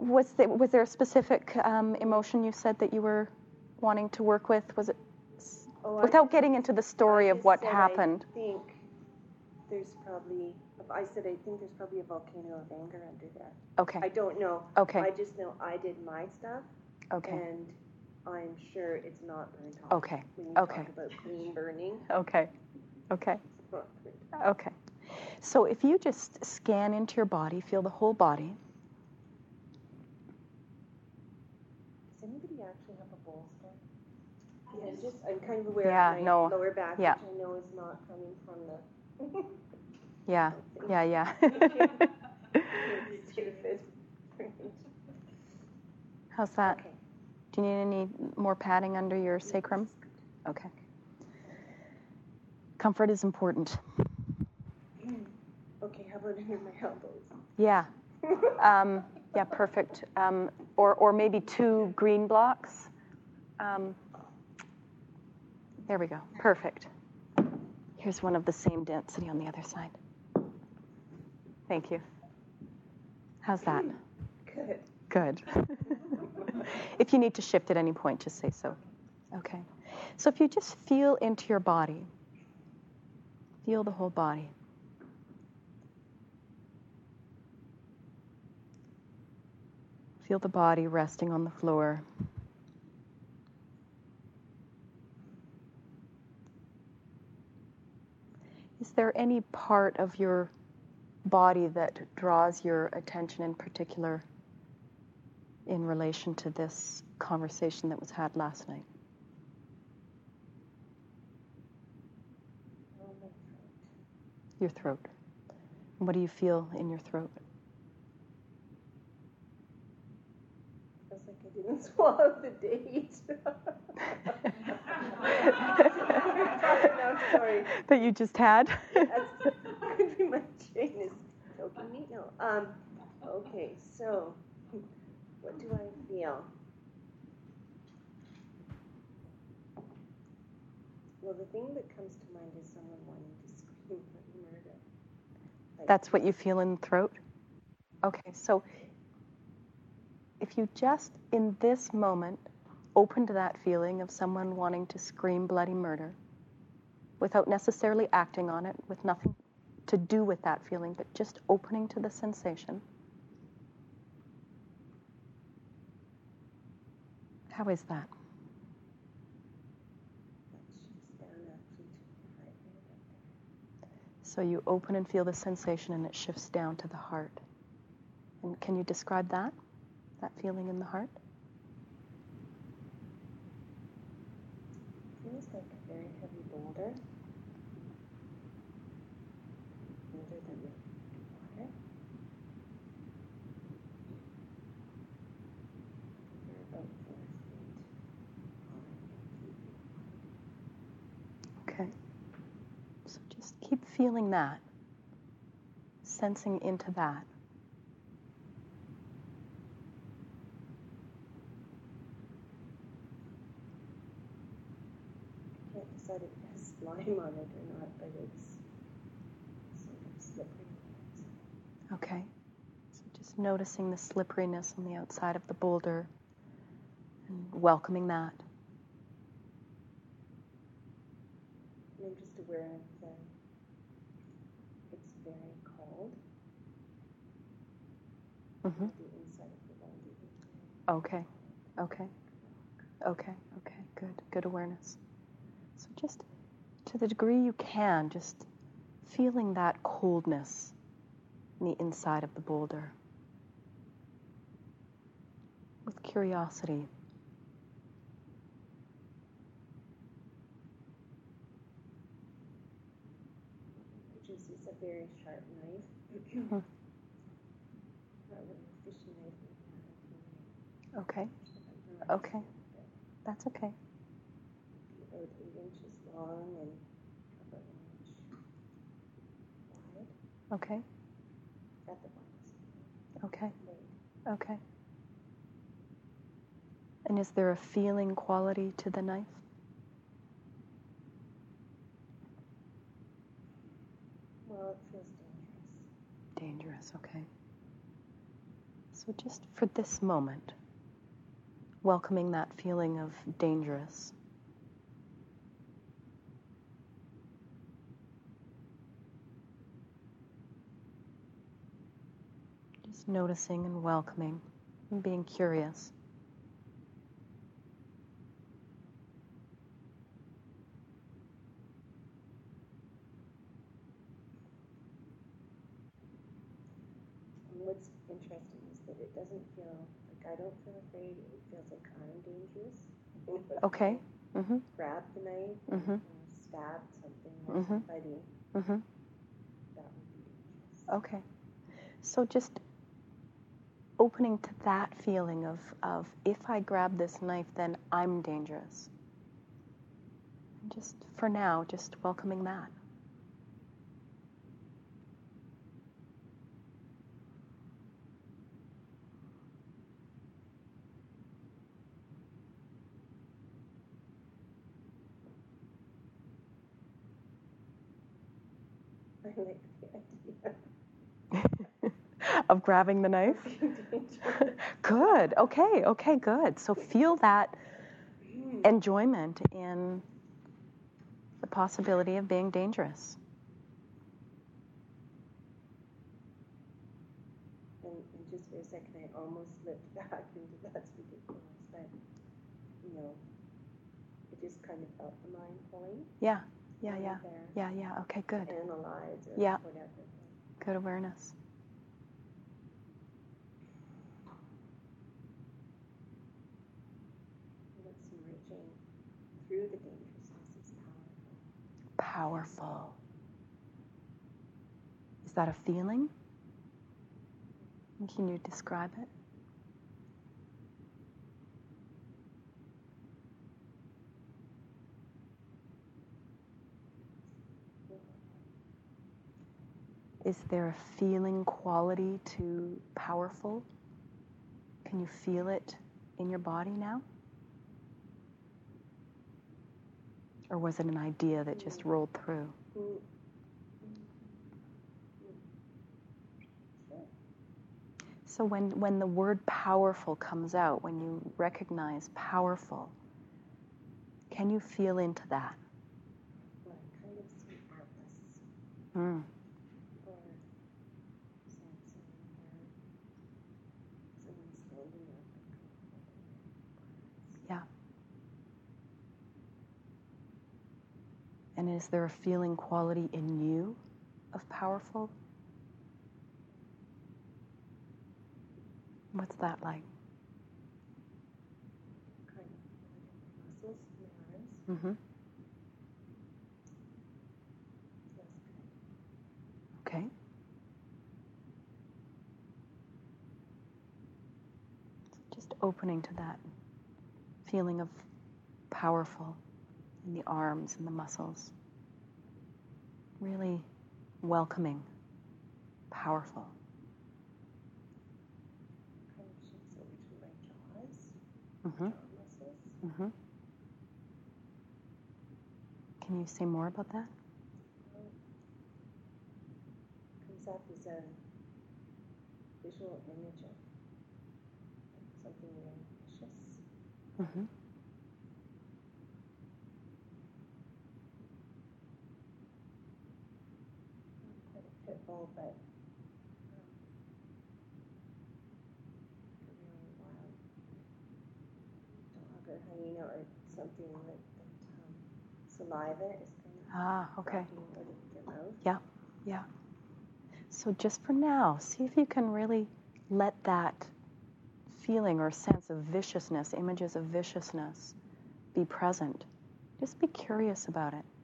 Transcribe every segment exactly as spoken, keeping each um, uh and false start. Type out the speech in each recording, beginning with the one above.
was there, was there a specific um, emotion you said that you were wanting to work with? Was it, oh, without just, getting into the story of what happened? I think there's probably, I said I think there's probably a volcano of anger under there. Okay. I don't know. Okay. I just know I did my stuff. Okay. And I'm sure it's not burnt off. Okay. When you Okay. talk about clean burning. Okay. Okay. It's not burnt off. Okay. So if you just scan into your body, feel the whole body. Does anybody actually have a bolster? Yeah, I'm just, I'm kind of aware Yeah, of my no. lower back, Yeah. which I know is not coming from the... Yeah, yeah, yeah. How's that? Okay. Do you need any more padding under your sacrum? Okay. Comfort is important. Okay, how about under my elbows? Yeah. Um, yeah, perfect. Um, or, or maybe two green blocks. Um, there we go. Perfect. Here's one of the same density on the other side. Thank you. How's that? Good. Good. If you need to shift at any point, just say so. Okay. So if you just feel into your body, feel the whole body. Feel the body resting on the floor. Is there any part of your body that draws your attention in particular in relation to this conversation that was had last night? Oh, my throat. Your throat. And what do you feel in your throat? Feels like I didn't swallow the date. No, sorry. That you just had? Yes. Could be my chain is choking me. No. Um. Okay. So, what do I feel? Well, the thing that comes to mind is someone wanting to scream for murder. Like, That's what you feel in the throat? Okay, so if you just, in this moment, open to that feeling of someone wanting to scream bloody murder, without necessarily acting on it, with nothing to do with that feeling, but just opening to the sensation. How is that? So you open and feel the sensation and it shifts down to the heart. And can you describe that? That feeling in the heart? Feels like a very heavy boulder. Older than the water. They're about four feet. Okay. So just keep feeling that, sensing into that. I can't decide if it has slime on it or not, but it's sort of slippery. Okay. So just noticing the slipperiness on the outside of the boulder and welcoming that. And I'm just aware that it's very cold. Mm-hmm. The inside of the boulder. Okay. Okay. Okay. Okay. Good. Good awareness. So just to the degree you can, just feeling that coldness in the inside of the boulder with curiosity. Which is a very sharp knife. Mm-hmm. Not really a fishing knife. Okay. Okay. That's okay. About eight inches long and about an inch wide. Okay. At the bottom. Okay. Okay. And is there a feeling quality to the knife? Well, it feels dangerous. Dangerous, okay. So just for this moment, welcoming that feeling of dangerous. Just noticing and welcoming and being curious. What's interesting is that it doesn't feel like I don't feel afraid. It feels like I'm dangerous. Okay. Mm-hmm. Grab the knife, Mm-hmm. and stab something or Mm-hmm. somebody. Mm-hmm. That would be dangerous. Okay. So just opening to that feeling of, of if I grab this knife, then I'm dangerous. And just for now, just welcoming that. I like the idea. Of grabbing the knife? Good. Okay. Okay, good. So feel that enjoyment in the possibility of being dangerous. And, and just for a second, I almost slipped back into that's ridiculous, but you know, I just kind of felt the mind pulling. Yeah. Yeah, yeah. There. Yeah, yeah. Okay, good. To analyze or Yeah. whatever. Good awareness. What's emerging through the dangerousness is powerful. Powerful. Is that a feeling? Can you describe it? Is there a feeling quality to powerful? Can you feel it in your body now? Or was it an idea that just rolled through? So when, when the word powerful comes out, when you recognize powerful, can you feel into that? Well, I kind of see Atlas. Mm. Or Samson, or someone standing up and Yeah. And is there a feeling quality in you of powerful? What's that like? kind of muscles in my arms. Mm-hmm. Feels good. Okay. Just opening to that feeling of powerful in the arms and the muscles. Really welcoming, powerful. Kind of shifts over to my jaws, Mm-hmm. jaw muscles. Mm-hmm. Can you say more about that? Well, comes up as a visual image of something really vicious. Mm-hmm. Not quite a pit bull, but um, a really wild dog or hyena or something like that. Um, saliva is kind of Ah, okay. dropping out of their mouth. Yeah, yeah. So just for now, see if you can really let that feeling or sense of viciousness, images of viciousness, be present. Just be curious about it.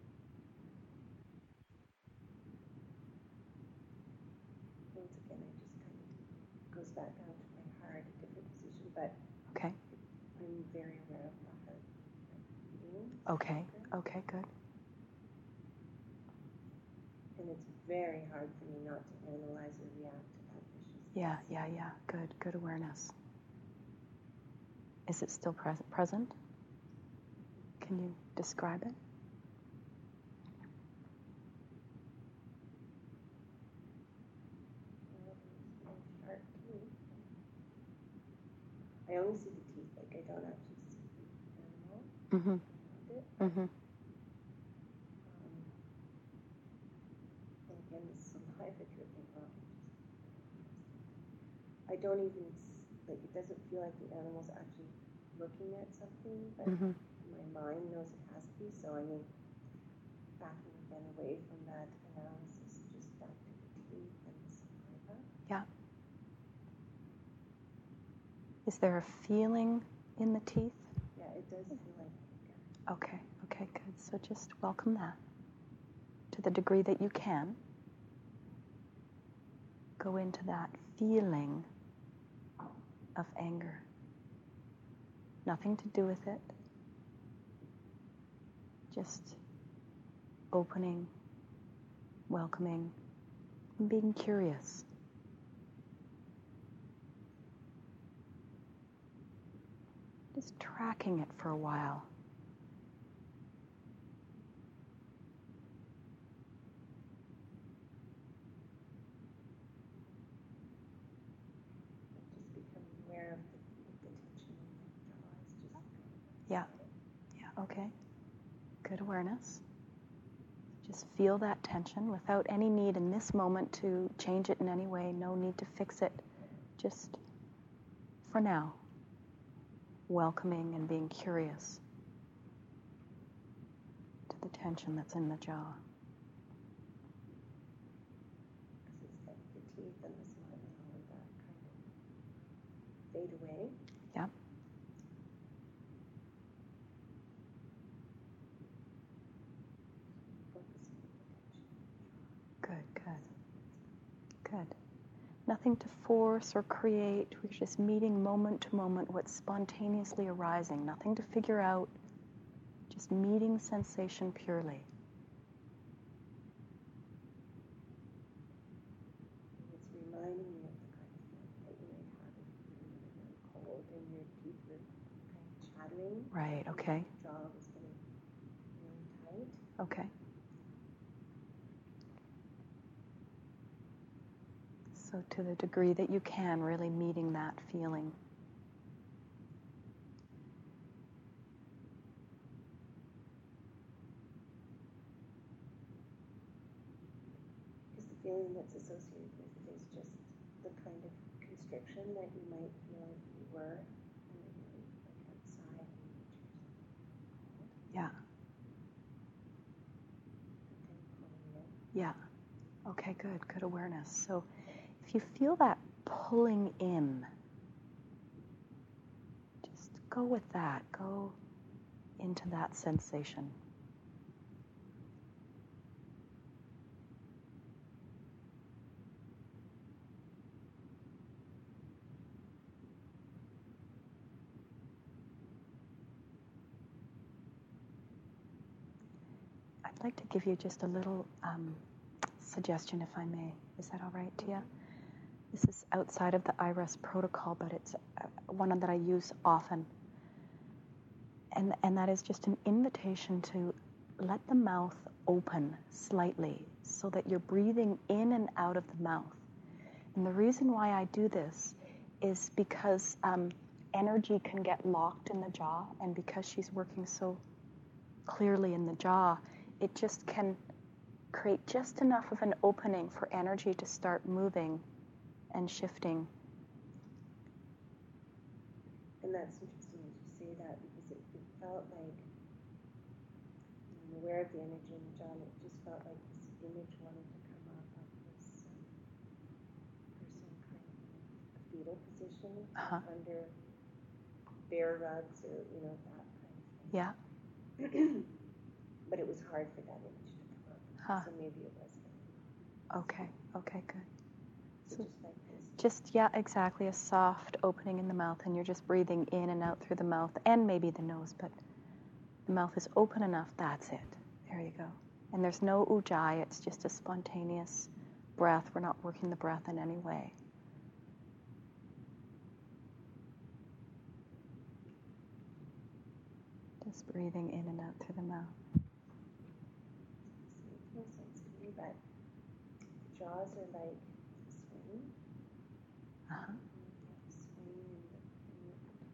Once again, I just kind of goes back down to my heart, a different position, but Okay. I'm very aware of my heart beating. Okay. Okay, good. And it's very hard for me not to analyze or react to that viciousness. Yeah, yeah, yeah. Good, good awareness. Is it still pres- present? Can you describe it? Well, there's no sharp teeth. I only see the teeth, like I don't actually see the animal Mm-hmm. around it. Mm-hmm. Um, and again, this is alive if you're thinking, oh, I don't even, like, it doesn't feel like the animal's actually looking at something, but Mm-hmm. my mind knows it has to be, so I mean, backing again away from that analysis, just back to the teeth and the saliva. Yeah. Is there a feeling in the teeth? Yeah, it does feel like it. Yeah. Okay, okay, good. So just welcome that to the degree that you can. Go into that feeling of anger. Nothing to do with it. Just opening, welcoming, and being curious. Just tracking it for a while. Just becoming aware of the, of the tension in the jaw. It's just Yeah, yeah, okay. Good awareness. Just feel that tension without any need in this moment to change it in any way. No need to fix it. Just for now, welcoming and being curious to the tension that's in the jaw. Because it's like the teeth and the smile and all of that kind of fade away. Yeah. Focusing on the tension. Good, good, good. Nothing to force or create. We're just meeting moment to moment what's spontaneously arising. Nothing to figure out. Just meeting sensation purely. It's reminding me of the kind of feeling that you might have if you're really, really cold and your teeth were kind of chattering. Right, okay. Your jaw was getting really tight. Okay. So to the degree that you can, really meeting that feeling. Because the feeling that's associated with it is just the kind of constriction that you might feel if you were in the really like outside in nature or something cold. Yeah. And then pulling in. Yeah. Okay, good. Good awareness. So if you feel that pulling in, just go with that. Go into that sensation. I'd like to give you just a little um, suggestion, if I may. Is that all right, Tia? This is outside of the I R E S protocol, but it's uh, one that I use often. And, and that is just an invitation to let the mouth open slightly so that you're breathing in and out of the mouth. And the reason why I do this is because um, energy can get locked in the jaw, and because she's working so clearly in the jaw, it just can create just enough of an opening for energy to start moving and shifting. And that's interesting that you say that, because it, it felt like, I'm aware of the energy in the jaw, and it just felt like this image wanted to come up of this um, person kind of in a fetal position, Uh-huh. under bear rugs or, you know, that kind of thing. Yeah. But it was hard for that image to come up, Huh. so maybe it was. Okay. Okay, good. So So just like this. just, yeah, exactly, a soft opening in the mouth, and you're just breathing in and out through the mouth, and maybe the nose, but the mouth is open enough, that's it. There you go. And there's no ujjayi, it's just a spontaneous breath. We're not working the breath in any way. Just breathing in and out through the mouth. This makes no sense to me, but the jaws are like a swing. Uh-huh. You have a swing in the, in the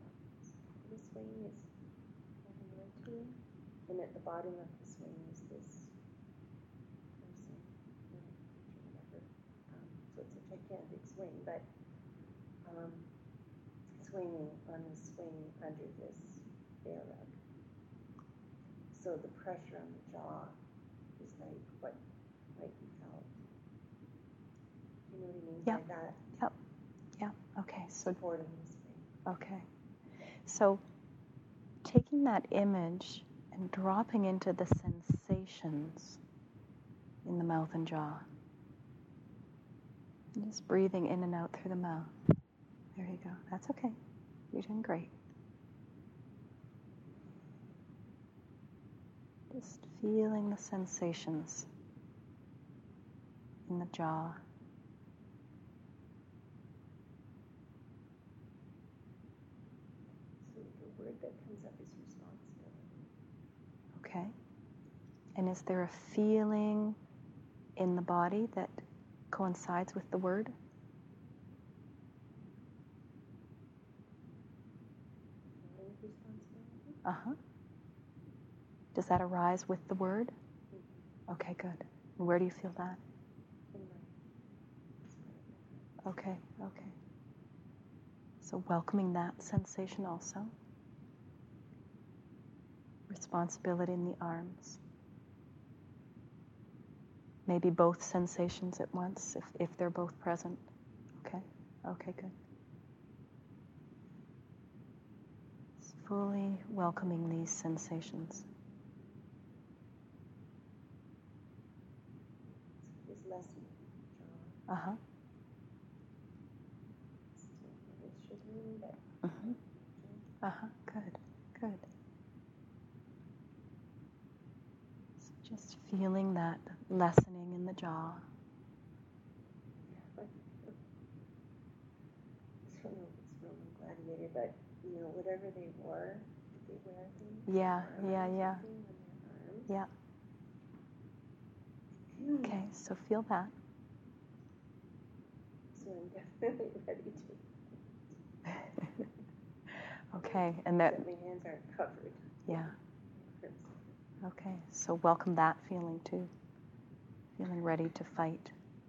swing is holding on to, and at the bottom of the swing is this person, or whatever. Um, so it's a gigantic swing, but um, swinging on the swing under this bear rug. So the pressure on the jaw is like what might be felt. Do you know what I mean Yep. by that? Yep. Yeah. Okay. So Supporting the swing. okay. So taking that image and dropping into the sensations in the mouth and jaw. And just breathing in and out through the mouth. There you go. That's okay. You're doing great. Just feeling the sensations in the jaw. So the word that comes up is responsibility. Okay. And is there a feeling in the body that coincides with the word? Feeling of responsibility? Uh-huh. Does that arise with the word? Mm-hmm. Okay, good. And where do you feel that? In my Okay, okay. So welcoming that sensation also. Responsibility in the arms. Maybe both sensations at once, if, if they're both present. Okay, okay, good. Just fully welcoming these sensations. This lesson, jaw. Uh-huh. Still a bit sugary, but Mm-hmm. Uh-huh, good, good. So just feeling that lessening in the jaw. I don't know if it's Roman gladiator, but you know, whatever they wore, did they wear things? Yeah, Armor yeah, or yeah. something on their arms? Yeah. Okay, so feel that. So I'm definitely ready to. Okay, and that, Except my hands aren't covered. yeah. Okay, so welcome that feeling too. Feeling ready to fight.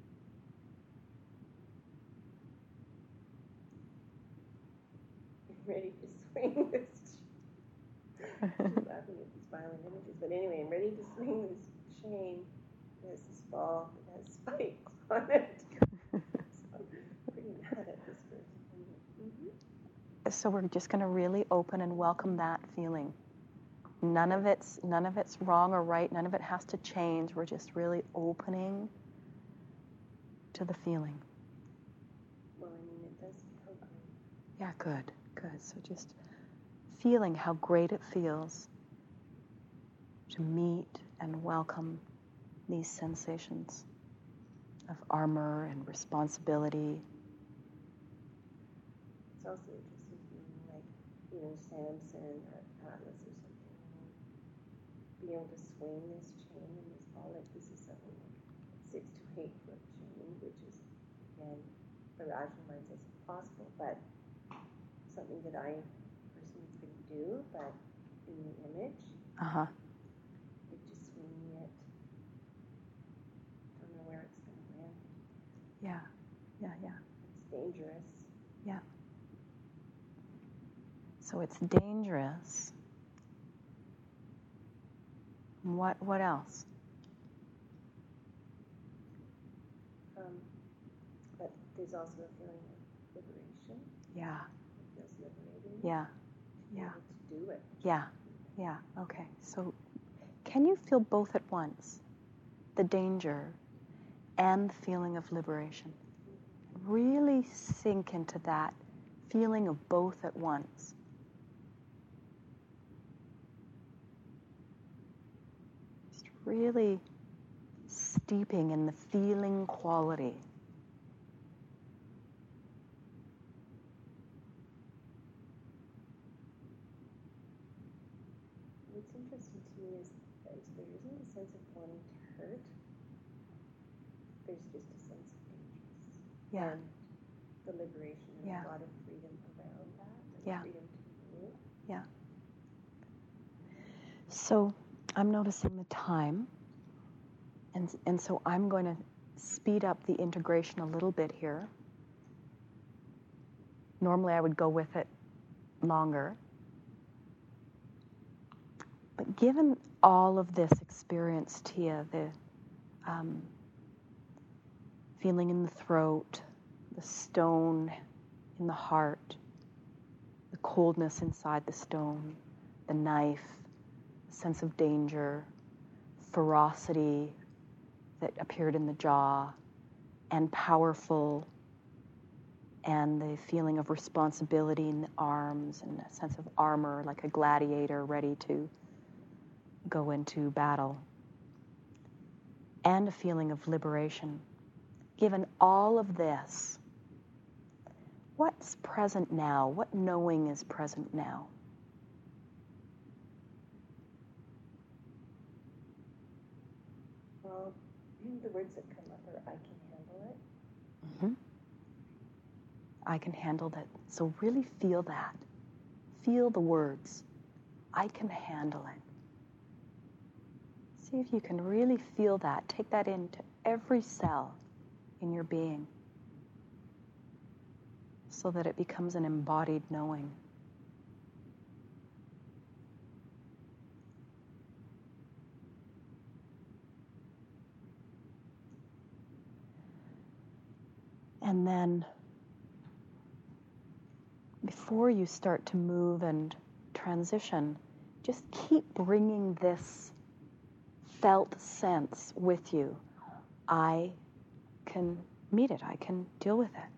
I'm ready to swing this. I'm just laughing at these violent images, but anyway, I'm ready to swing this chain. It has this ball that has spikes on it. So I'm pretty mad at this person. Mm-hmm. So we're just going to really open and welcome that feeling. None of it's none of it's wrong or right. None of it has to change. We're just really opening to the feeling. Well, I mean, it does feel great. Yeah, good, good. So just feeling how great it feels to meet and welcome these sensations of armor and responsibility. It's also interesting feeling like, you know, Samson or Atlas or something, you know, be able to swing this chain and this ball. Like this is something like six to eight foot chain, which is, again, for rational mind says impossible, but something that I personally couldn't do, but in the image, Uh-huh. like just swinging it, don't know where it's going to land. Yeah, yeah, yeah. It's dangerous. Yeah. So it's dangerous. What what else? Um, but there's also a feeling of liberation. Yeah. It feels liberating. Yeah. To be Yeah. able to do it. Yeah. Yeah. Okay. So can you feel both at once? The danger and the feeling of liberation. Really sink into that feeling of both at once. Just really steeping in the feeling quality. What's interesting to me is that there isn't a sense of wanting to hurt. There's just a sense of dangerous. Yeah. And the liberation and Yeah. a lot of freedom around that. And Yeah. freedom to move. Yeah. So I'm noticing the time, and, and so I'm going to speed up the integration a little bit here. Normally I would go with it longer. But given all of this experience, Tia, the um, feeling in the throat, the stone in the heart, the coldness inside the stone, the knife, the sense of danger, ferocity that appeared in the jaw, and powerful, and the feeling of responsibility in the arms, and a sense of armor like a gladiator ready to go into battle, and a feeling of liberation. Given all of this, what's present now? What knowing is present now? Well, the words that come up are, I can handle it. Mm-hmm. I can handle that. So really feel that. Feel the words. I can handle it. See if you can really feel that. Take that into every cell in your being so that it becomes an embodied knowing. And then before you start to move and transition, just keep bringing this felt sense with you. I can meet it. I can deal with it.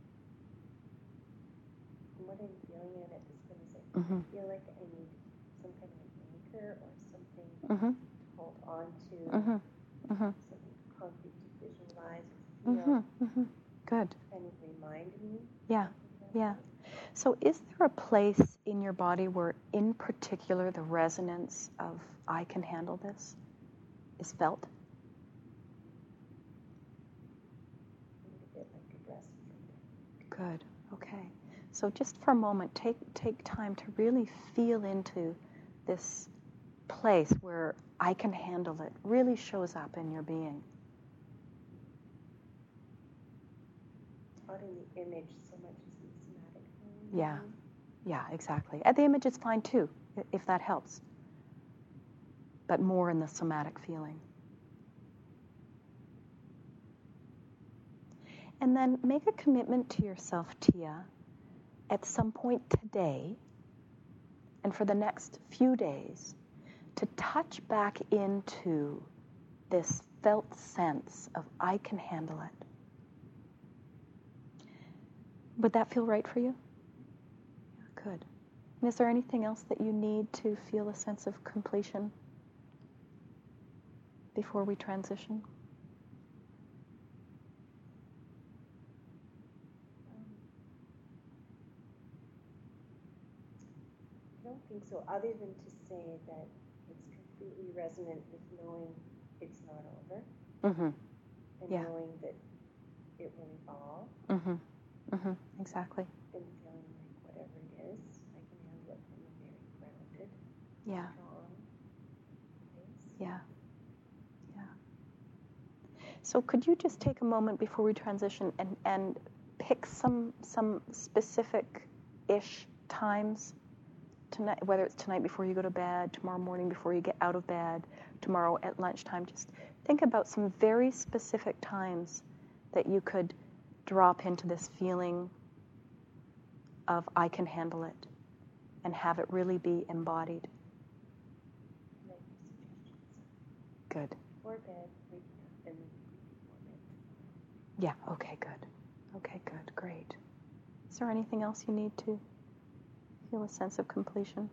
And what I'm feeling in at this point is I Mm-hmm. feel like I need some kind of an anchor or something Mm-hmm. to hold on to, Mm-hmm. Mm-hmm. something concrete to visualize or feel, Mm-hmm. Mm-hmm. Good. kind of remind me. Yeah. Yeah. So is there a place in your body where in particular the resonance of I can handle this is felt? A bit like a breastplate. Good. Okay. So just for a moment, take take time to really feel into this place where I can handle it really shows up in your being. Not in the image so much as in the somatic feeling. Yeah. Yeah, exactly. And the image is fine too, if that helps. But more in the somatic feeling. And then make a commitment to yourself, Tia, at some point today and for the next few days to touch back into this felt sense of I can handle it. Would that feel right for you? Yeah, good. And is there anything else that you need to feel a sense of completion before we transition? I don't think so, other than to say that it's completely resonant with knowing it's not over. Mm-hmm. And Yeah. knowing that it will evolve. Mm-hmm. Mm-hmm. Exactly. And feeling like whatever it is, I can handle it from a very grounded, Yeah. strong place. Yeah. Yeah. So could you just take a moment before we transition and, and pick some some specific-ish times tonight, whether it's tonight before you go to bed, tomorrow morning before you get out of bed, tomorrow at lunchtime. Just think about some very specific times that you could drop into this feeling of I can handle it and have it really be embodied. Like suggestions. Good. Before bed, waking up, and then before bed. Yeah, okay, good. Okay, good, great. Is there anything else you need to feel a sense of completion?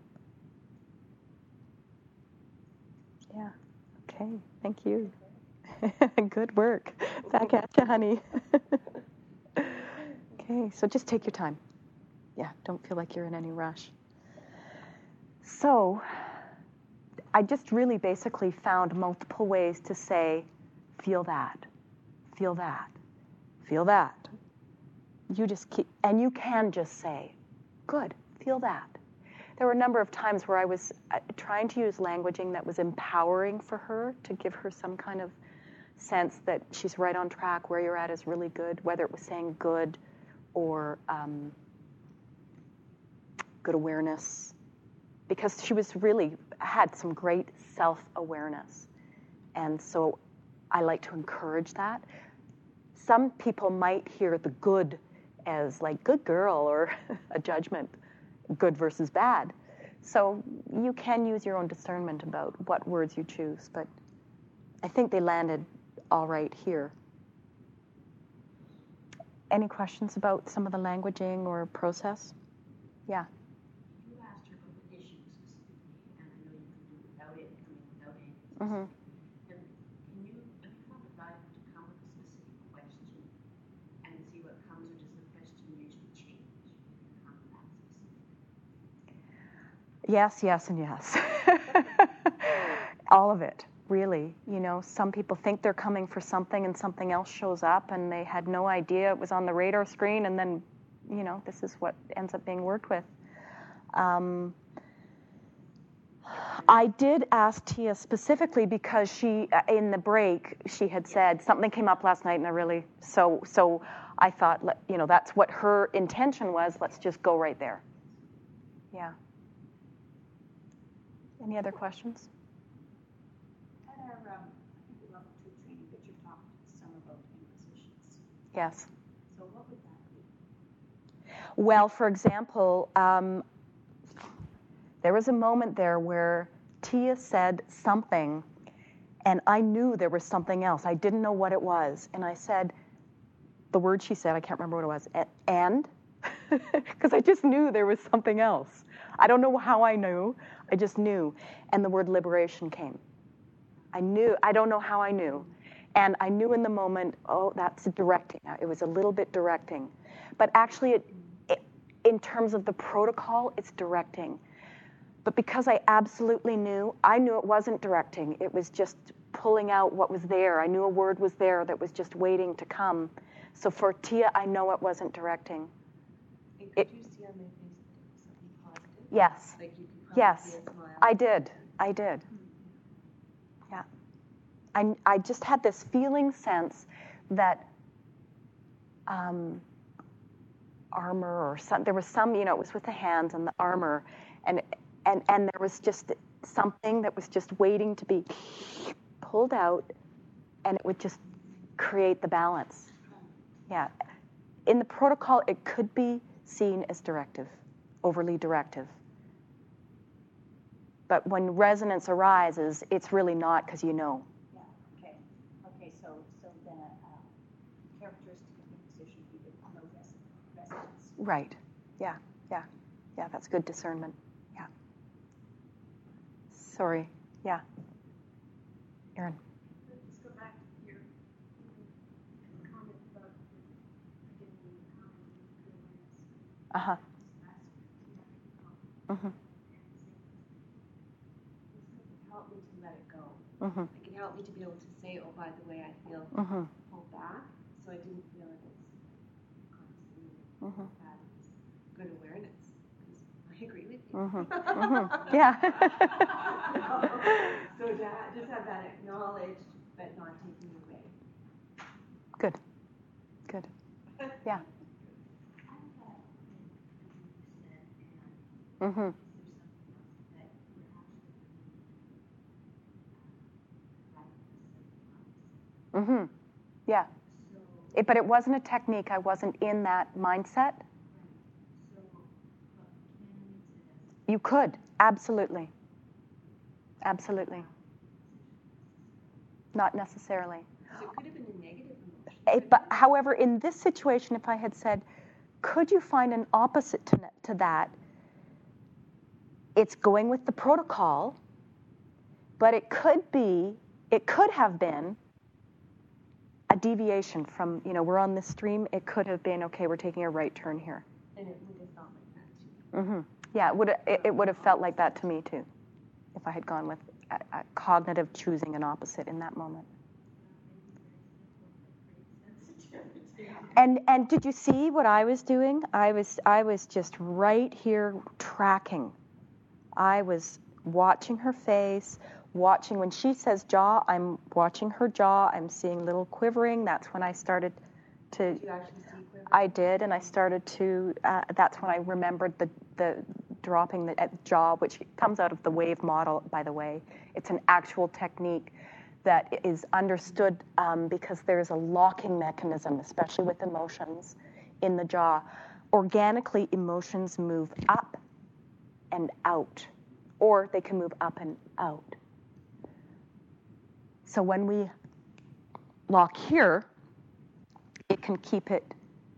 Yeah, okay, thank you. Good work. Back at you, honey. Okay, so just take your time. Yeah, don't feel like you're in any rush. So, I just really basically found multiple ways to say, feel that, feel that, feel that. You just keep, and you can just say, good, feel that. there were a number of times where I was uh, trying to use languaging that was empowering for her, to give her some kind of sense that she's right on track, where you're at is really good, whether it was saying good or um, good awareness, because she was really, had some great self-awareness. And so I like to encourage that. Some people might hear the good as like good girl or a judgment, good versus bad. So you can use your own discernment about what words you choose, but I think they landed all right here. Any questions about some of the languaging or process? Yeah. You asked her about the issue specifically, and I know you can do it without it, I mean, without anything. Mm-hmm. And can you, have you found it valuable to come with a specific question and see what comes, or does the question usually change when you come with that specific? Yes, yes, and yes. All of it, really. You know, some people think they're coming for something and something else shows up and they had no idea it was on the radar screen, and then, you know, this is what ends up being worked with. Um, I did ask Tia specifically because she, in the break, she had said something came up last night and I really, so so I thought, you know, that's what her intention was. Let's just go right there. Yeah. Any other questions? At our, um, I think level two training, Richard talked some about inquisitions. Yes. So what would that be? Well, for example, um, there was a moment there where Tia said something, and I knew there was something else. I didn't know what it was. And I said, the word she said, I can't remember what it was, and? Because I just knew there was something else. I don't know how I knew. I just knew. And the word liberation came. I knew. I don't know how I knew. And I knew in the moment, oh, that's directing. It was a little bit directing. But actually, it, it, in terms of the protocol, it's directing. But because I absolutely knew, I knew it wasn't directing. It was just pulling out what was there. I knew a word was there that was just waiting to come. So for Tia, I know it wasn't directing. And could It, you see on my face that it was something positive? yes. Like you could probably Yes. see a smile. I did. I did. Yeah. I, I just had this feeling sense that um, armor or some, there was some, you know, it was with the hands and the armor, and and and there was just something that was just waiting to be pulled out, and it would just create the balance. Yeah. In the protocol, it could be seen as directive, overly directive. But when resonance arises, it's really not, because you know. Yeah, okay. Okay, so so then a uh, characteristic of inquisition would be the no res- resonance. Right. Yeah. Yeah. Yeah. That's good discernment. Yeah. Sorry. Yeah. Erin. Let's go back to your um, comment about giving the comment of good awareness. Uh huh. Last week, Mhm. It helped me to let it go. Mhm. Like it helped me to be able to say, oh, by the way, I feel Mhm. pulled back. So I didn't feel like it's constantly Mhm. bad. It's good awareness. Because I agree with you. Mhm. Mhm. Yeah. So to ha- just have that acknowledged, but not taken away. Good. Good. Yeah. Mhm. Mhm. Yeah. It, but it wasn't a technique. I wasn't in that mindset. You could, absolutely. Absolutely. Not necessarily. So it could have been a negative emotion. It, but however, in this situation, if I had said, could you find an opposite to, to that? It's going with the protocol, but it could be, it could have been a deviation from, you know, we're on this stream. It could have been, okay, we're taking a right turn here. And it would have felt like that too. Mm-hmm. Yeah, it would it, it would have felt like that to me too, if I had gone with a, a cognitive choosing an opposite in that moment. And and did you see what I was doing? I was I was just right here tracking, I was watching her face, watching when she says jaw, I'm watching her jaw, I'm seeing little quivering. That's when I started to, Did you actually see quivering? I did, and I started to, uh, that's when I remembered the, the dropping the uh, jaw, which comes out of the wave model, by the way. It's an actual technique that is understood um, because there's a locking mechanism, especially with emotions, in the jaw. Organically, emotions move up and out, or they can move up and out. So when we lock here, it can keep it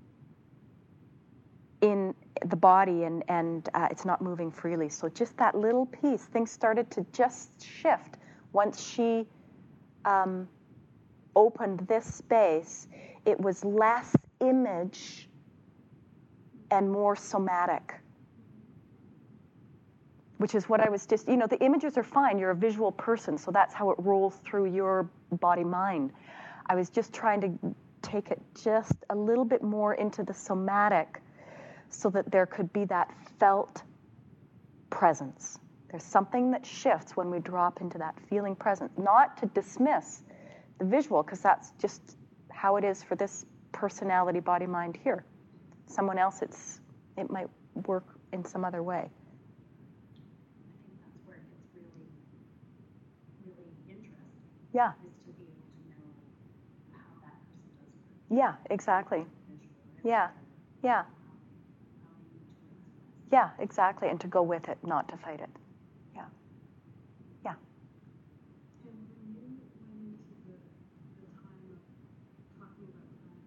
in the body, and, and uh, it's not moving freely. So just that little piece, things started to just shift once she um, opened this space. It was less image and more somatic, which is what I was just, you know, the images are fine. You're a visual person, so that's how it rolls through your body-mind. I was just trying to take it just a little bit more into the somatic so that there could be that felt presence. There's something that shifts when we drop into that feeling presence, not to dismiss the visual, because that's just how it is for this personality, body, mind here. Someone else, it's it might work in some other way. I think that's where it gets really, really interesting. Yeah. Is to be able to know how that person does it. Yeah, exactly. Visual, Yeah, yeah, how they, how they need to express. yeah, exactly. And to go with it, not to fight it. Yeah, yeah. And when you went into the, the time of talking about time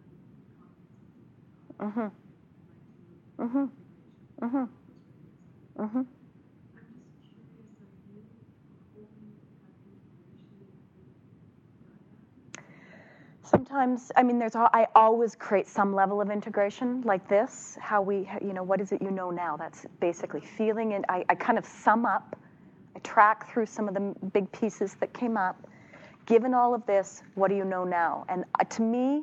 and Mhm. and Mhm. Mhm. Mhm. I'm just curious, are you holding that information with Gaia? Sometimes, I mean, there's. al- I always create some level of integration, like this. How we, you know, what is it you know now? That's basically feeling it. I, I kind of sum up. I track through some of the m- big pieces that came up. Given all of this, what do you know now? And uh, to me,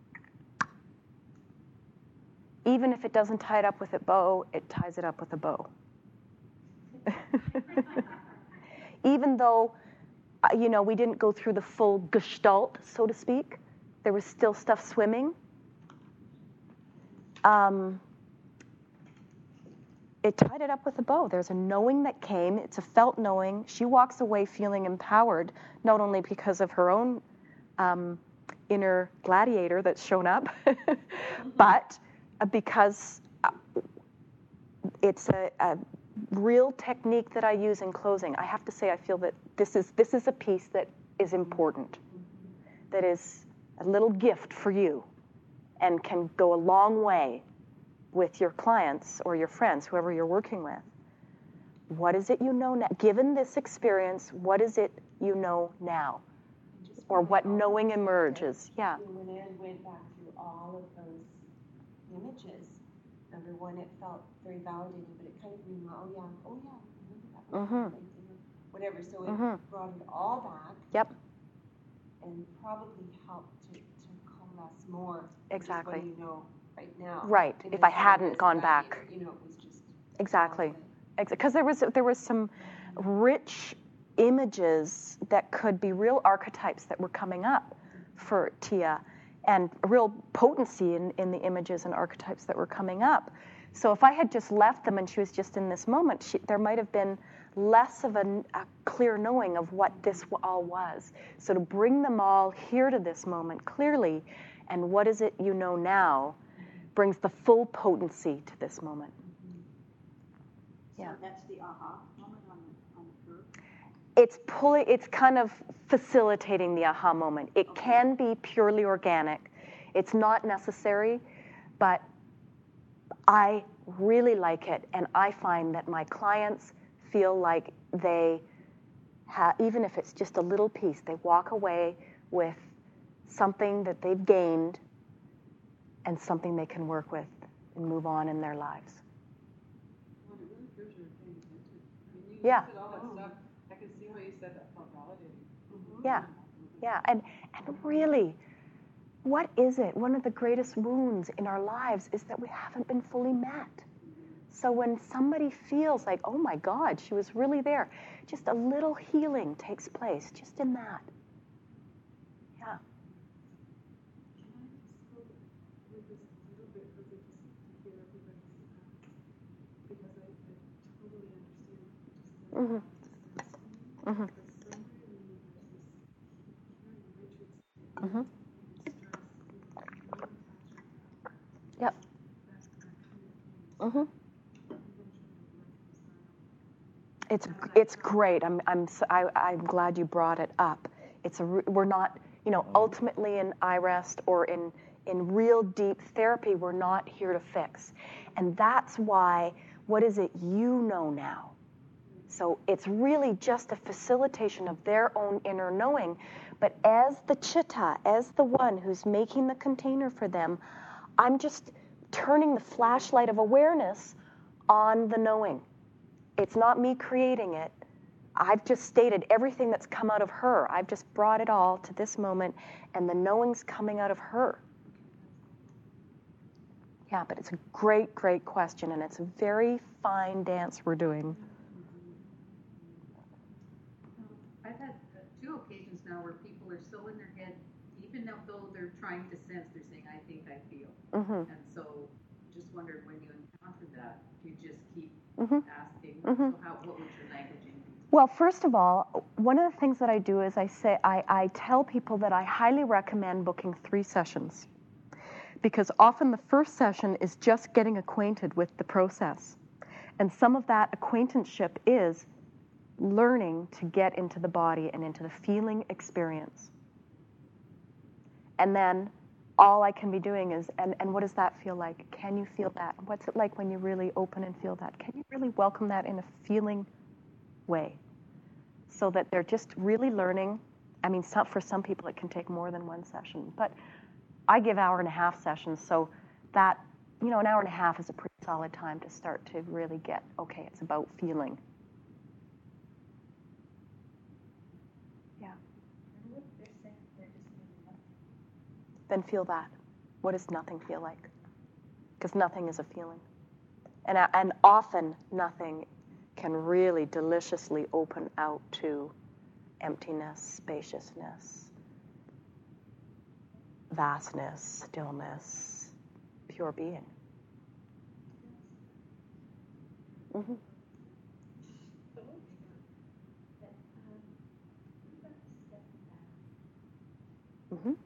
even if it doesn't tie it up with a bow, it ties it up with a bow. Even though, uh, you know, we didn't go through the full gestalt, so to speak, there was still stuff swimming. Um, it tied it up with a bow. There's a knowing that came. It's a felt knowing. She walks away feeling empowered, not only because of her own um, inner gladiator that's shown up, but because uh, it's a, a real technique that I use in closing. I have to say, I feel that this is this is a piece that is important, that is a little gift for you, and can go a long way with your clients or your friends, whoever you're working with. What is it you know now? Given this experience, what is it you know now? Just Or when what I knowing opened it, emerges? Yeah. When I went back through all of those images, number one, it felt very validating, but it kind of reminded, oh yeah, oh yeah, I remember that one. Mhm. Like, you know, whatever. So it Mhm. brought it all back. Yep. And probably helped to, to coalesce more. Exactly. Just what do you know right now? Right. And If then I hadn't as gone gladiator, back. You know, it was just Exactly. all Because there was there was some rich images that could be real archetypes that were coming up for Tia, and a real potency in, in the images and archetypes that were coming up. So if I had just left them and she was just in this moment, she, there might have been less of a, a clear knowing of what this all was. So to bring them all here to this moment clearly, and what is it you know now, brings the full potency to this moment. Yeah. So that's the aha moment on the, on the curve? It's pulling, it's kind of facilitating the aha moment. It Okay. can be purely organic. It's not necessary, but I really like it, and I find that my clients feel like they have, even if it's just a little piece, they walk away with something that they've gained and something they can work with and move on in their lives. Well, it really proves you're paying attention. I mean, you Yeah. listed all that stuff. I can see why you said that felt validating. Yeah, yeah, and and really, what is it? One of the greatest wounds in our lives is that we haven't been fully met. So when somebody feels like, oh my God, she was really there, just a little healing takes place just in that. Yeah. Can I just go with this a little bit further just to hear everybody's uh, because I, I totally understand just the Mm-hmm. sense Mm-hmm. but somewhere in me there's this hearing Richard say Mm-hmm. stress, you know, no attachment power. Yep. That, that kind of thing. Mm-hmm. Eventually reconcile. It's How's that it's come? great. I'm I'm so, I, I'm glad you brought it up. It's a re- we're not, you know, ultimately in iRest or in in real deep therapy, we're not here to fix, and that's why. What is it you know now? So it's really just a facilitation of their own inner knowing. But as the chitta, as the one who's making the container for them, I'm just turning the flashlight of awareness on the knowing. It's not me creating it. I've just stated everything that's come out of her. I've just brought it all to this moment, and the knowing's coming out of her. Yeah, but it's a great, great question, and it's a very fine dance we're doing. I've had uh, two occasions now where people are so in their head, even though they're trying to sense, they're saying, I think I feel. Mm-hmm. And so just wondered when you encounter that, do you just keep Mm-hmm. asking? Mm-hmm. So how, what would your languaging be? Well, first of all, one of the things that I do is I say I, I tell people that I highly recommend booking three sessions, because often the first session is just getting acquainted with the process, and some of that acquaintanceship is learning to get into the body and into the feeling experience. And then all I can be doing is, and, and what does that feel like? Can you feel that? What's it like when you really open and feel that? Can you really welcome that in a feeling way? So that they're just really learning. I mean, some, for some people it can take more than one session, but I give hour and a half sessions, so that, you know, an hour and a half is a pretty solid time to start to really get, okay, it's about feeling. Yeah. And what they're saying, they're just feeling nothing. Then feel that. What does nothing feel like? Because nothing is a feeling. And, and often nothing can really deliciously open out to emptiness, spaciousness, vastness, stillness, pure being. Mm-hmm. That, um, what about stepping back? Mm-hmm.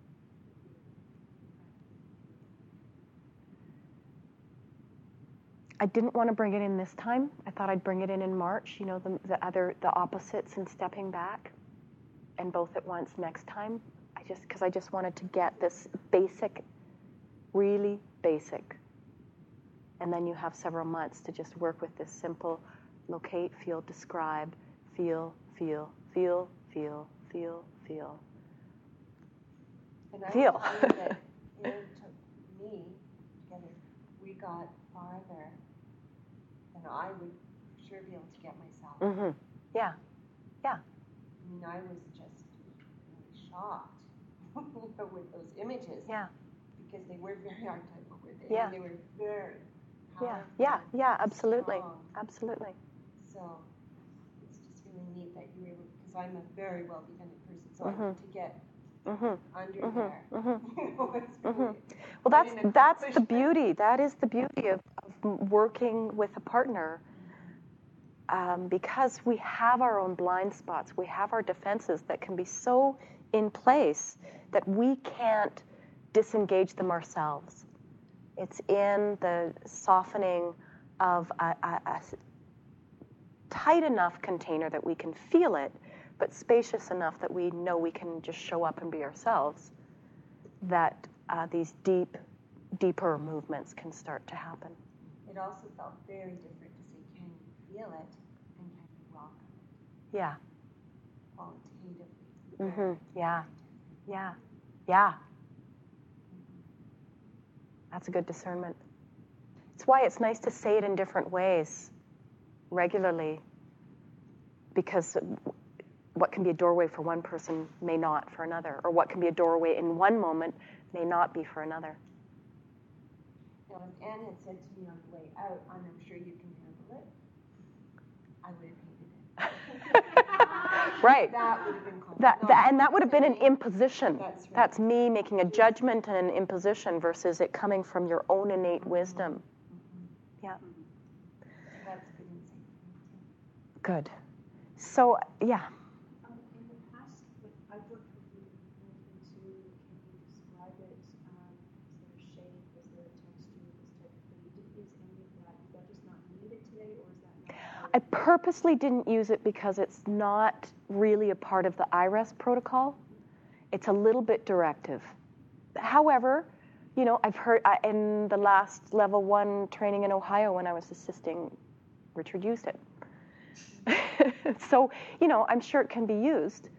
I didn't want to bring it in this time. I thought I'd bring it in in March, you know, the, the other, the opposites in stepping back, and both at once next time. I just, because I just wanted to get this basic, really basic. And then you have several months to just work with this simple locate, feel, describe, feel, feel, feel, feel, feel, feel. And I Feel. will tell you that it took me, together, we got farther than I would for sure be able to get myself. Mm-hmm. Yeah. Yeah. I mean, I was just really shocked you know, with those images. Yeah. Because they were very archetypal. Were they? Yeah. They were very Yeah. powerful. Yeah. Yeah. Absolutely. Strong. Absolutely. So it's just really neat that you were able, because I'm a very well defended person, so Mm-hmm. I need to get Mm-hmm. under Mm-hmm. there. Mm-hmm. You know, it's Mm-hmm. really Well, quite that's an that's the accomplishment. beauty. That is the beauty of, of working with a partner, um, because we have our own blind spots. We have our defenses that can be so in place that we can't disengage them ourselves. It's in the softening of a, a, a tight enough container that we can feel it, but spacious enough that we know we can just show up and be ourselves, that uh, these deep, deeper movements can start to happen. It also felt very different to say, can you feel it, and can you welcome it Yeah. qualitatively. Mm-hmm. Very, Yeah. very Yeah. Yeah. That's a good discernment. It's why it's nice to say it in different ways regularly, because what can be a doorway for one person may not for another, or what can be a doorway in one moment may not be for another. And know, if Anne had said to me on the way out, I'm sure you can handle it, I would have hated it. Right. That would have been called. That, no, that, and that would have been an saying- imposition. That's right. That's me making a judgment and an imposition versus it coming from your own innate wisdom. Yeah. That's good insight. Good. So, yeah. Um, in the past, like I've worked with you into can you describe it? Um, is there a shape? Is there a texture? This type of thing. You didn't use any of that. Did that just not need it today, or is that not? I purposely didn't use it because it's not really a part of the I R E S protocol. It's a little bit directive. However, you know, I've heard I, in the last level one training in Ohio when I was assisting, Richard used it. So, you know, I'm sure it can be used.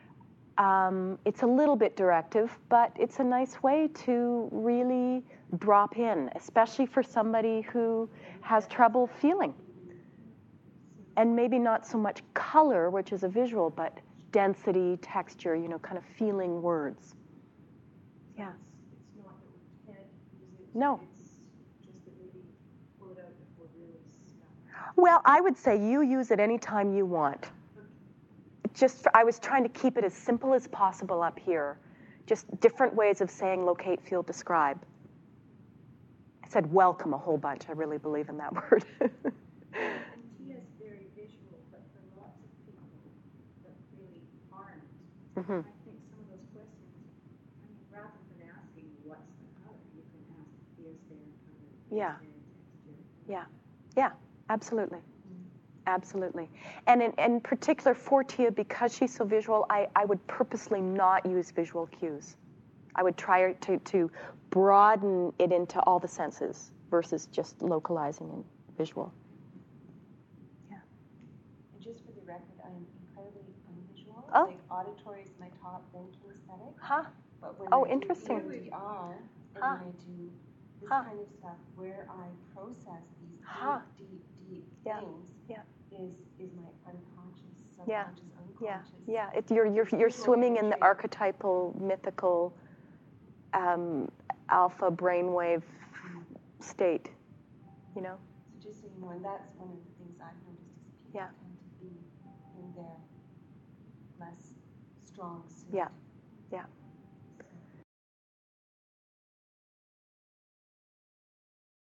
Um, it's a little bit directive, but it's a nice way to really drop in, especially for somebody who has trouble feeling. And maybe not so much color, which is a visual, but density, texture, you know, kind of feeling words. Yeah. It's, it's not that we can't use it. No. It's just that maybe pull it out if we're really stuck. Well, I would say you use it anytime you want. Just, for, I was trying to keep it as simple as possible up here. Just different ways of saying locate, feel, describe. I said welcome a whole bunch. I really believe in that word. And Tia is very visual, but for lots of people that really aren't, Mm-hmm. I think some of those questions, I mean, rather than asking what's the color, you can ask, is there color? Yeah. Is there texture? Yeah, yeah, absolutely. Absolutely. And in, in particular for Tia, because she's so visual, I, I would purposely not use visual cues. I would try to, to broaden it into all the senses versus just localizing in visual. Yeah. And just for the record, I am incredibly unvisual. Oh. Like auditory is my top, then kinesthetic. Huh? But when Oh, I do interesting. E M D R, and Huh. when I do this Huh. kind of stuff where I process these deep, Huh. deep, deep Yeah. things, Yeah. is is my unconscious, Yeah. subconscious, Yeah, unconscious. yeah. It, you're you're you're Visual swimming in the imagery. archetypal, mythical, um, alpha brainwave state. You know. So just so you know, and that's one of the things I've noticed is people Yeah. tend to be in their less strong suit. Yeah.